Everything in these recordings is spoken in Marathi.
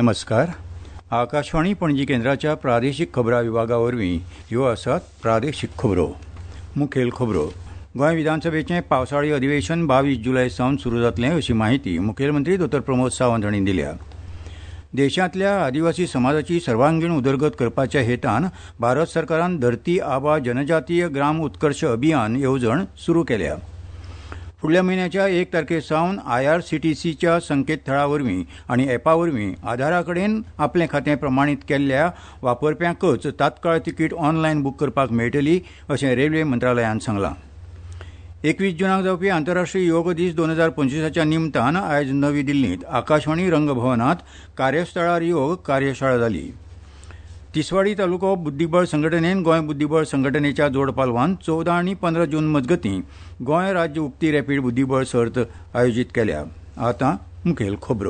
नमस्कार. आकाशवाणी पणजी केंद्राच्या प्रादेशीक खबरां विभागावरवीं ह्यो आसात प्रादेशीक खबरो. मुखेल खबरो. गोंय विधानसभेचें पावसाळी अधिवेशन 22 जुलय सावन सुरू जातलें अशी माहिती मुखेलमंत्री डॉ. प्रमोद सावंत हांणी दिल्या. देशांतल्या आदिवासी समाजाची सर्वांगीण उदरगत करपाच्या हेतान भारत सरकारान धरती आबा जनजातीय ग्राम उत्कर्श अभियान येवजण सुरू केल्या. फुडल्या म्हयन्याच्या 1 तारखेसावन IRCTCच्या संकेतथळा वरवीं आनी एपा वरवीं आधारा कडेन आपलें खातें प्रमाणीत केल्ल्या वापरप्यांकच तात्काळ तिकीट ऑनलायन बूक करपाक मेळटली अशें रेल्वे मंत्रालयान सांगलां. 21 जुनाक जावपी आंतरराष्ट्रीय योग दीस 2025च्या निमतान आयज नवी दिल्लींत आकाशवाणी रंगभवनांत कार्यस्थळार योग कार्यशाळा जाली. तिसवाडी तालुको बुद्धीबळ संघटनेन गोंय बुद्धीबळ संघटनेच्या जोड पालवान 14 आनी 15 जून मजगतीं गोंय राज्य उक्ती रॅपीड बुद्धीबळ सर्त आयोजीत केल्या. आतां मुखेल खबरो.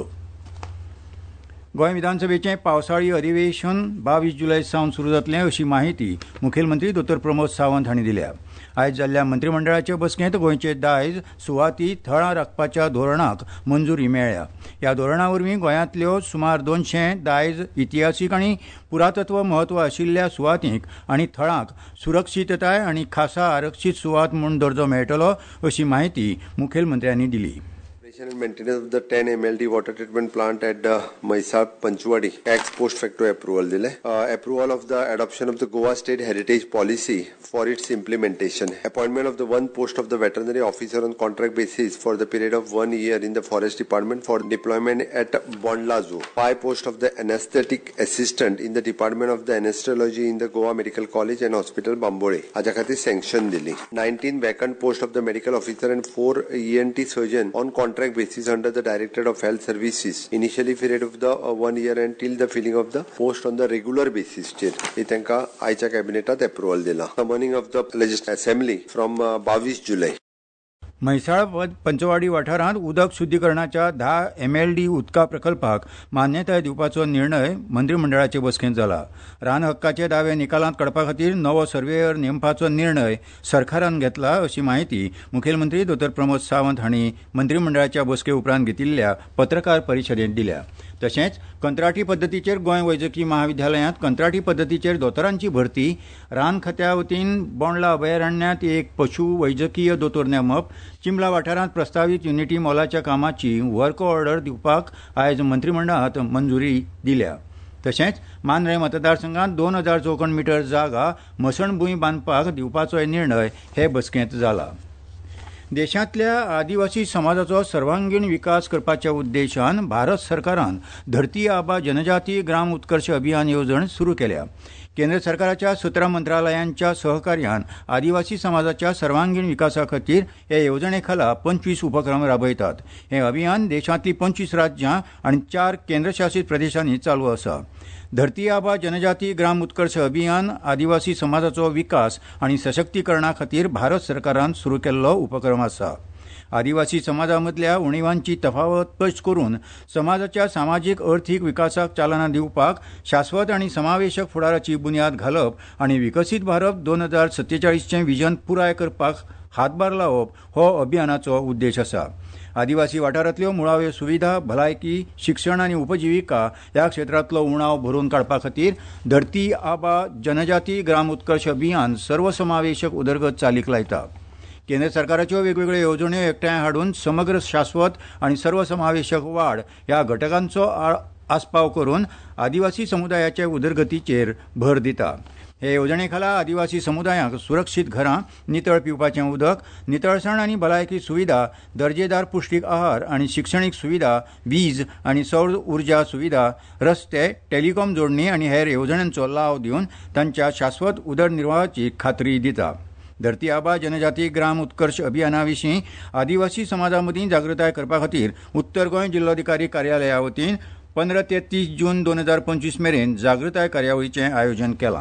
गोंय विधानसभेचें पावसाळी अधिवेशन 22 जुलय सावन सुरू जातलें अशी माहिती मुखेलमंत्री डॉ. प्रमोद सावंत हांणी दिल्या. आयज जाल्ल्या मंत्रिमंडळाचे बसकेंत गोंयचे दायज सुवाती थळां राखपाच्या धोरणाक मंजुरी मेळ्ळ्या. ह्या धोरणा वरवीं गोंयांतल्यो सुमार 200 दायज इतिहासीक आनी पुरातत्व म्हत्व आशिल्ल्या सुवातींक आनी थळांक सुरक्षीतताय आनी खासा आरक्षीत सुवात म्हूण दर्जो मेळटलो अशी माहिती मुखेलमंत्र्यांनी दिली. And maintenance of the 10 MLD water treatment plant at Mysar Panchwadi tax post facto approval dile. Approval of the adoption of the Goa State Heritage Policy for its implementation. Appointment of the one post of the veterinary officer on contract basis for the period of 1 year in the Forest Department for deployment at Bondla Zoo. 5 post of the anesthetic assistant in the Department of the Anesthesiology in the Goa Medical College and Hospital Bambole. Haja khati sanction dili. 19 vacant post of the medical officer and 4 ENT surgeon on contract basis under the Directorate of Health Services. Initially period of the 1 year until the filling of the post on the regular basis. He त्यांका आयच्या कॅबिनेटात अप्रुव्हल दिला. Summoning of the Legislative Assembly from 22 जुलै. म्हैसाळ पंचवाडी वाठारांत उदक शुद्धीकरणाच्या 10 MLD उदका प्रकल्पाक मान्यताय दिवपाचो निर्णय मंत्रिमंडळाचे बसकेंत जाला. रान हक्काचे दावे निकालांत काडपा खातीर नवो सर्वेयर नेमपाचो निर्णय सरकारान घेतला अशी माहिती मुखेलमंत्री डॉ. प्रमोद सावंत हांणी मंत्रिमंडळाच्या बसके उपरांत घेतिल्ल्या पत्रकार परिशदेंत दिल्या. तशेंच कंत्राटी पद्दतीचेर गोंय वैजकी महाविद्यालयांत कंत्राटी पद्दतीचेर दोतोरांची भरती, रान खात्या वतीन बोंडला अभयारण्यांत एक पशु वैजकीय दोतोर नेमप, चिंबला वाठारांत प्रस्तावित युनिटी मॉलाच्या कामाची वर्क ऑर्डर दिवपाक आयज मंत्रिमंडळांत मंजुरी दिल्या. तशेंच मांद्रे मतदारसंघांत 2000 चौखण मीटर जागा मसणभूंय बांदपाक दिवपाचोय निर्णय हे बसकेंत जाला. देशांतल्या आदिवासी समाजाचो सर्वांगीण विकास करपाच्या उद्देशान भारत सरकारान धरती आबा जनजातीय ग्राम उत्कर्श अभियान येवजण सुरू केल्या. केंद्र सरकाराच्या 17 मंत्रालयांच्या सहकार्यान आदिवासी समाजाच्या सर्वांगीण विकासा खातीर हे येवजणे खाला 25 उपक्रम राबयतात. हे अभियान देशांतली 25 राज्यां आनी 4 केंद्रशासीत प्रदेशांनी चालू आसा. धरती आबा जनजातीय ग्राम उत्कर्श अभियान आदिवासी समाजाचो विकास आनी सशक्तीकरणा खातीर भारत सरकारान सुरू केल्लो उपक्रम आसा. आदिवासी समाजामदल्या उणिवांची तफावत पयस करून समाजाच्या सामाजीक अर्थीक विकासाक चालना दिवपाक शाश्वत आनी समावेशक फुडाराची बुन्याद घालप आनी विकसीत भारत 2047चें विजन पुराय करपाक हातभार लावप हो अभियानाचो उद्देश आसा. आदिवासी वाठारांतल्यो मुळाव्यो सुविधा, भलायकी, शिक्षण आनी उपजिविका ह्या क्षेत्रांतलो उणाव भरून काडपा खातीर धरती आबा जनजातीय ग्राम उत्कर्श अभियान सर्वसमावेशक उदरगत चालीक लायता. केंद्र सरकाराच्यो वेगवेगळ्यो येवजण्यो एकठांय हाडून समग्र शाश्वत आनी सर्वसमावेशक वाड ह्या घटकांचो आस्पाव करून आदिवासी समुदायाचे उदरगतीचेर भर दिता. हे येवजणे खाला आदिवासी समुदायांक सुरक्षीत घरां, नितळ पिवपाचें उदक, नितळसाण आनी भलायकी सुविधा, दर्जेदार पुष्टीक आहार आनी शिक्षणीक सुविधा, वीज आनी सौर उर्जा सुविधा, रस्ते, टेलिकॉम जोडणी आनी हेर येवजण्यांचो लाव दिवन तांच्या शाश्वत उदरनिर्वाहाची खात्री दिता. धरती आबा जनजातीय ग्राम उत्कर्श अभियाना विशीं आदिवासी समाजा मदीं जागृताय करपा खातीर उत्तर गोंय जिल्लोधिकारी कार्यालया वतीन 15 ते 30 जून 2025 मेरेन जागृताय कार्यावळीचें आयोजन केलां.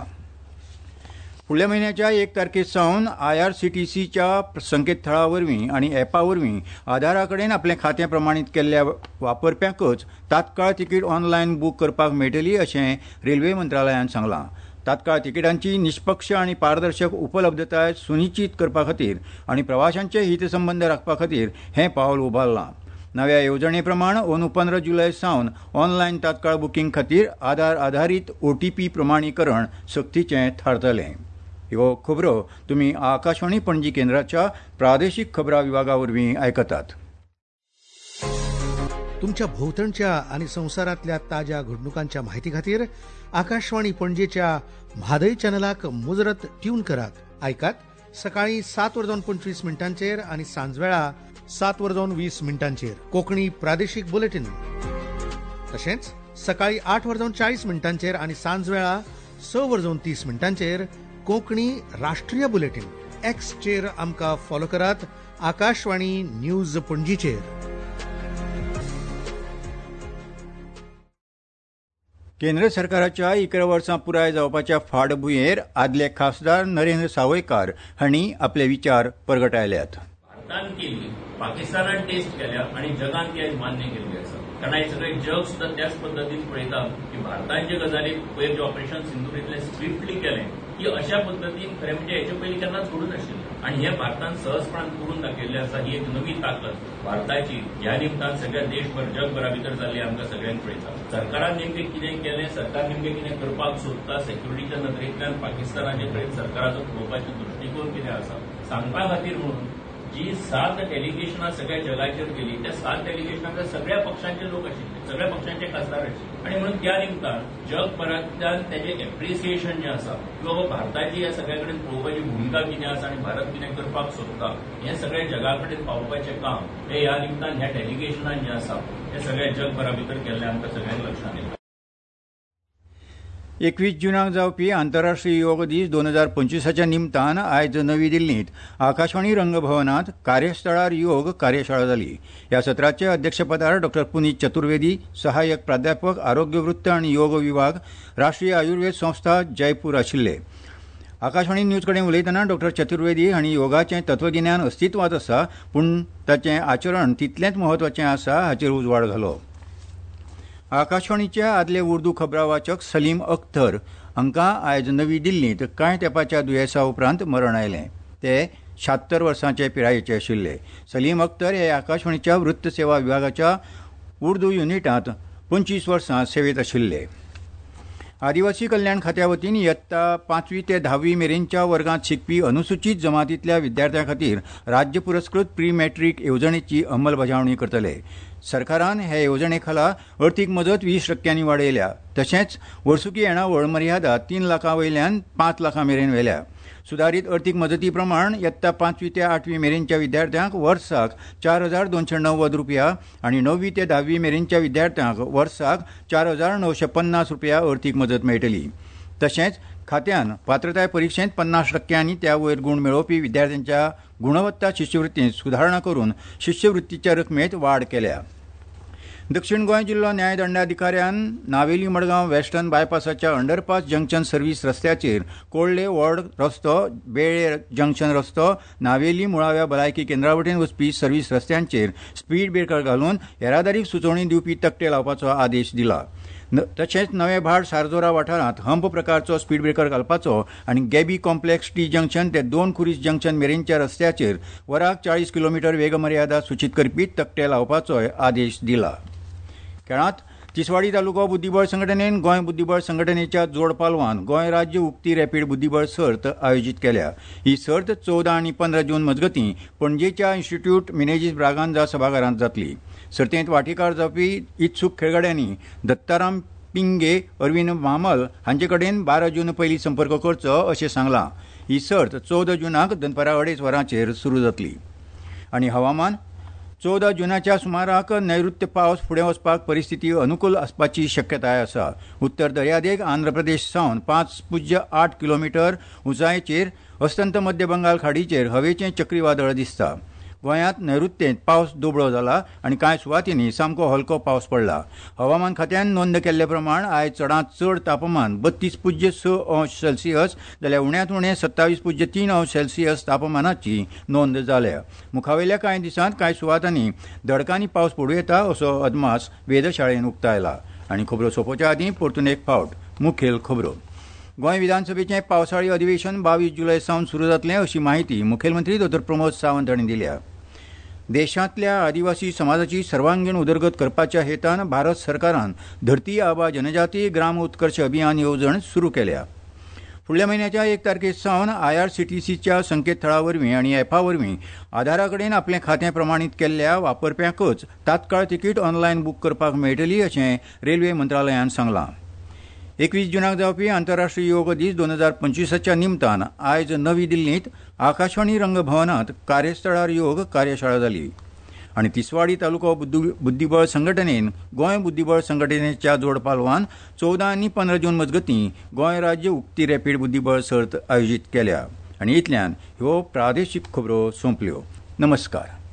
फुडल्या म्हयन्याच्या 1 तारखेसावन IRCTCच्या संकेतथळा वरवीं आनी एपा वरवीं आधारा कडेन आपलें खातें प्रमाणीत केल्ल्या वापरप्यांकच तात्काळ तिकीट ऑनलायन बूक करपाक मेळटली अशें रेल्वे मंत्रालयान सांगलां. तात्काळ तिकिटांची निश्पक्ष आनी पारदर्शक उपलब्धताय सुनिश्चित करपा खातीर आनी प्रवाशांचे हितसंबंद राखपा खातीर हें पावल उबारलां. नव्या येवजणे प्रमाण अंदू 15 जुलय सावन ऑनलायन तात्काळ बुकींग खातीर आधार आधारीत OTP प्रमाणीकरण सक्तीचें थारतलें. ह्यो खबरो तुमी आकाशवाणी पणजी केंद्राच्या प्रादेशीक खबरां विभागा वरवीं आयकतात. तुमच्या भोवतणच्या आणि संवसारांतल्या ताज्या घडणुकांच्या म्हायती खातीर आकाशवाणी पणजेच्या म्हादय चॅनलाक मुजरत ट्यून करात. आयकात सकाळी 7:25 आणि सांजवेळा 7:20 कोंकणी प्रादेशीक बुलेटिन. तशेंच सकाळी 8:40 आणि सांजवेळा 6:30 कोंकणी राष्ट्रीय बुलेटिन. एक्सचेर आमकां फॉलो करात. आकाशवाणी न्यूज पणजीचेर. केंद्र सरकाराच्या 11 वर्सां पुराय जावपाच्या फाटभुंयेर आदले खासदार नरेंद्र सावयकार हांणी आपले विचार परगटायल्यात. भारतान केली, पाकिस्तानान टेस्ट केल्या आणि जगान ती आज मान्य केल्ली आसा. कारण हे सगळे जग सुद्धा त्याच पद्दतीन पळयता की भारतान जे गजाली पयर जे ऑपरेशन सिंधुरीतले स्विफ्टली केलें की अशा पद्दतीन खरें म्हणजे हेचे पयलीं केन्नाच घडून नाशिल्लें आणि हे भारतान सहजपणान करून दाखयल्लें आसा. ही एक नवी ताकद भारताची ह्या निमतान सगळ्या देशभर जगभरा भितर जाल्ली आमकां सगळ्यांक पळयता. सरकारान नेमकें कितें केलें, सरकार नेमकें कितें करपाक सोदता, सेक्युरिटीच्या नदरेंतल्यान पाकिस्तानाचे कडेन सरकाराचो पळोवपाचो दृश्टीकोन कितें आसा सांगपा खातीर म्हणून जी 7 डेलिगेशनां सगळ्या जगाचेर गेली त्या 7 डेलिगेशनांक सगळ्या पक्षांचे लोक आशिल्ले, सगळ्या पक्षांचे खासदार आशिल्ले आणि म्हणून त्या निमतान जगभरांतल्यान तेजें एप्रिसिएशन जें आसा किंवा भारताची ह्या सगळ्या कडेन पळोवपाची भुमिका कितें आसा आनी भारत कितें करपाक सोदता हें सगळें जगा कडेन पावोवपाचें काम हें ह्या निमतान ह्या डेलिगेशनान जें आसा हें सगळ्या जगभरा भितर केल्लें आमकां सगळ्यांक लक्षांत येता. 21 जुनाक जावपी आंतरराष्ट्रीय योग दीस 2025च्या निमतान आयज नवी दिल्लींत आकाशवाणी रंगभवनांत कार्यस्थळार योग कार्यशाळा जाली. ह्या सत्राचे अध्यक्षपदार डॉ. पुनीत चतुर्वेदी, सहाय्यक प्राध्यापक, आरोग्य वृत्त आनी योग विभाग, राष्ट्रीय आयुर्वेद संस्था, जयपूर आशिल्ले. आकाशवाणी न्यूज कडेन उलयतना डॉ. चतुर्वेदी हांणी योगाचें तत्वगिन्यान अस्तित्वांत आसा पूण ताचें आचरण तितलेंच म्हत्वाचें आसा हाचेर उजवाड घालो. आकाशवाणीचे आदले उर्दू खबरावाचक सलीम अख्तर हांकां आयज नवी दिल्लींत कांय तेंपाच्या दुयेंसा उपरांत मरण आयलें. ते 76 वर्सांचे पिरायेचे आशिल्ले. सलीम अख्तर हे आकाशवाणीच्या वृत्त सेवा विभागाच्या उर्दू युनिटांत 25 वर्सां सेवेत आशिल्ले. आदिवासी कल्याण खात्या वतीन इयत्ता 5वी ते 10वी मेरेनच्या वर्गांत शिकपी अनुसूचित जमातींतल्या विद्यार्थ्यां खातीर राज्य पुरस्कृत प्री मॅट्रीक येवजणेची अंमलबजावणी करतले. सरकारान हे येवजणे खाला अर्थीक मजत 20% वाडयल्या. तशेंच वर्सुकी येणावळ मर्यादा 3 लाखां वयल्यान 5 लाखां मेरेन व्हेल्या. सुदारीत अर्थीक मजती प्रमाण इयत्ता 5वी ते 8वी मेरेनच्या विद्यार्थ्यांक वर्साक 4,290 रुपया आनी 9वी ते 10वी मेरेनच्या विद्यार्थ्यांक वर्साक 4,950 रुपया अर्थीक मजत मेळटली. तशेंच खात्यान पात्रताय परीक्षेंत 50% त्या वयर गुण मेळोवपी विद्यार्थ्यांच्या गुणवत्ता शिश्यवृत्तींत सुदारणा करून शिश्यवृत्तीच्या रकमेत वाड केल्या. दक्षिण गोंय जिल्लो न्यायदंडाधिकाऱ्यान नावेली मडगांव वेस्टर्न बायपासाच्या अंडरपास जंक्शन सर्व्हिस रस्त्याचेर कोळ्ळे वॉर्ड रस्तो, बेळे जंक्शन रस्तो, नावेली मुळाव्या भलायकी केंद्रा वटेन वचपी सर्व्हिस रस्त्यांचेर स्पीड ब्रेकर घालून येरादारीक सुचोवणी दिवपी तकटे लावपाचो आदेश दिला. तशेंच नवे भाड सारजोरा वाठारांत हंप प्रकारचो स्पीड ब्रेकर घालपाचो आनी गॅबी कॉम्प्लेक्स टी जंक्शन ते 2 खुरीस जंक्शन मेरेनच्या रस्त्याचेर वराक 40 किलोमीटर वेगमर्यादा सुचित करपी तकटे लावपाचोय आदेश दिला. खेळांत तिसवाडी तालुको बुद्धीबळ संघटनेन गोंय बुद्धीबळ संघटनेच्या जोड पालवान गोंय राज्य उक्ती रॅपीड बुद्धीबळ सर्त आयोजीत केल्या. ही सर्त 14 आनी 15 जून मजगतीं पणजेच्या इन्स्टिट्यूट मिनेजीस ब्रागांजा सभाघरांत जातली. सर्तेंत वांटेकार जावपी इत्सूक खेळगड्यांनी दत्ताराम पिंगे, अरविंद मामल हांचे कडेन 12 जून पयलीं संपर्क करचो अशें सांगलां. ही सर्त 14 जुनाक दनपारां 2:30 वरांचेर सुरू जातली. आनी हवामान 14 जुनाच्या सुमाराक नैऋत्य पावस फुडें वचपाक परिस्थिती अनुकूल आसपाची शक्यताय आसा. उत्तर दर्यादेग आंध्र प्रदेश सावन 5.8 किलोमीटर उंचायेचेर अस्तंत मध्य बंगाल खाडीचेर हवेचें चक्रीवादळ दिसता. गोंयांत नैऋत्येंत पावस दुबळो जाला आनी कांय सुवातींनी सामको हलको पावस पडला. हवामान खात्यान नोंद केल्ले प्रमाण आयज चडांत चड तापमान 32.6 अंश सेल्सियस जाल्यार उण्यांत उणें 27.3 अंश सेल्सियस तापमानाची नोंद जाल्या. मुखावेल्या कांय दिसांत कांय सुवातांनी दडकांनी पावस पडूं येता असो अदमास वेधशाळेन उक्तायला. आनी खबरो सोंपोवच्या आदीं परतून एक फावट मुखेल खबरो. गोंय विधानसभेचें पावसाळी अधिवेशन 22 जुलय सावन सुरू जातलें अशी माहिती मुखेलमंत्री डॉ. प्रमोद सावंत हांणी दिल्या. देशांतल्या आदिवासी समाजाची सर्वांगीण उदरगत करपाच्या हेतान भारत सरकारान धरती आबा जनजाती ग्राम उत्कर्ष अभियान येवजण सुरू केल्या. फुडल्या म्हयन्याच्या 1 तारखेसावन IRCTCच्या संकेतथळा वरवीं आनी एपा वरवीं आधारा कडेन आपलें खातें प्रमाणीत केल्ल्या वापरप्यांकच तात्काळ तिकीट ऑनलायन बूक करपाक मेळटली अशें रेल्वे मंत्रालयान सांगलां. 21 जुनाक जावपी आंतरराष्ट्रीय योग दीस 2025च्या निमतान आयज नवी दिल्लींत आकाशवाणी रंगभवनांत कार्यस्थळार योग कार्यशाळा जाली. आनी तिसवाडी तालुको बुद्धीबळ संघटनेन गोंय बुद्धीबळ संघटनेच्या जोड पालवान 14 आनी 15 जून मजगतीं गोंय राज्य उक्ती रॅपीड बुद्धीबळ सर्त आयोजीत केल्या. आनी इतल्यान ह्यो प्रादेशीक खबरो सोंपल्यो. नमस्कार.